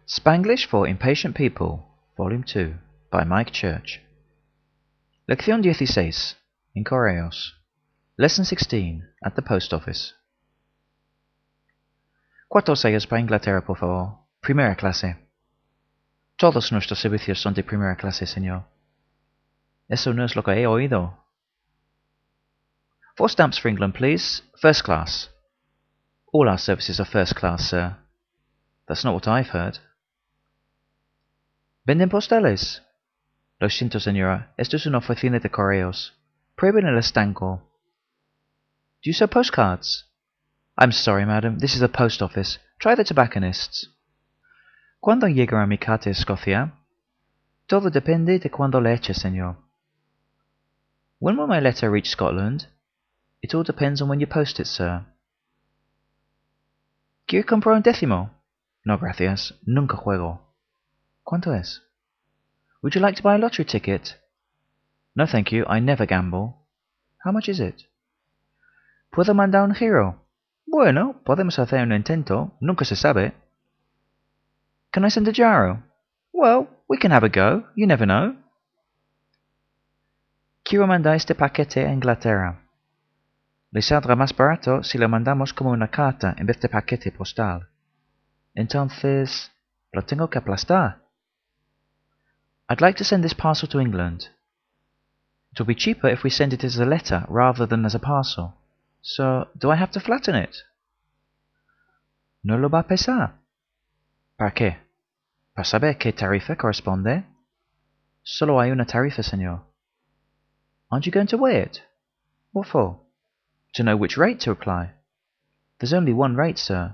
Spanglish for Impatient People, Volume 2, by Mike Church. Lección 16, in Correos. Lesson 16, at the post office. ¿Cuánto sellos para Inglaterra, por favor? Primera clase. Todos nuestros servicios son de primera clase, señor. Eso no es lo que he oído. 4 stamps for England, please. First class. All our services are first class, sir. That's not what I've heard. ¿Venden postales? Lo siento, señora. Esto es una oficina de correos. Prueben el estanco. Do you sell postcards? I'm sorry, madam. This is a post office. Try the tobacconists. ¿Cuándo llegará mi carta a Escocia? Todo depende de cuándo la eche, señor. When will my letter reach Scotland? It all depends on when you post it, sir. ¿Quiere comprar un décimo? No, gracias. Nunca juego. ¿Cuánto es? Would you like to buy a lottery ticket? No, thank you. I never gamble. How much is it? ¿Puedo mandar un giro? Bueno, podemos hacer un intento. Nunca se sabe. Can I send a gyro? Well, we can have a go. You never know. Quiero mandar este paquete a Inglaterra. Le saldrá más barato si lo mandamos como una carta en vez de paquete postal. Entonces, lo tengo que aplastar. I'd like to send this parcel to England. It will be cheaper if we send it as a letter rather than as a parcel. So, do I have to flatten it? No lo va a pesar. ¿Para qué? ¿Para saber qué tarifa corresponde? Solo hay una tarifa, señor. Aren't you going to weigh it? What for? To know which rate to apply. There's only one rate, sir.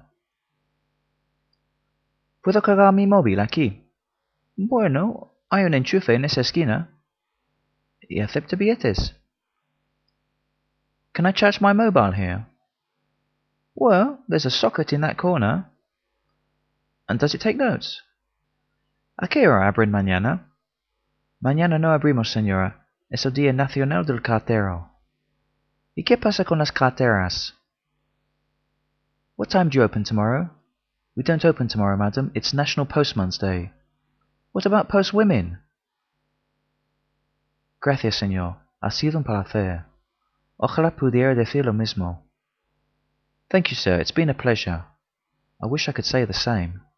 ¿Puedo cargar mi móvil aquí? Bueno, hay un enchufe en esa esquina. Y acepta billetes. Can I charge my mobile here? Well, there's a socket in that corner. And does it take notes? ¿A qué hora abren mañana? Mañana no abrimos, señora. Es el Día Nacional del Cartero. ¿Y qué pasa con las carteras? What time do you open tomorrow? We don't open tomorrow, madam. It's National Postman's Day. What about postwomen? Gracias, señor. Ha sido un placer. Ojalá pudiera decir lo mismo. Thank you, sir. It's been a pleasure. I wish I could say the same.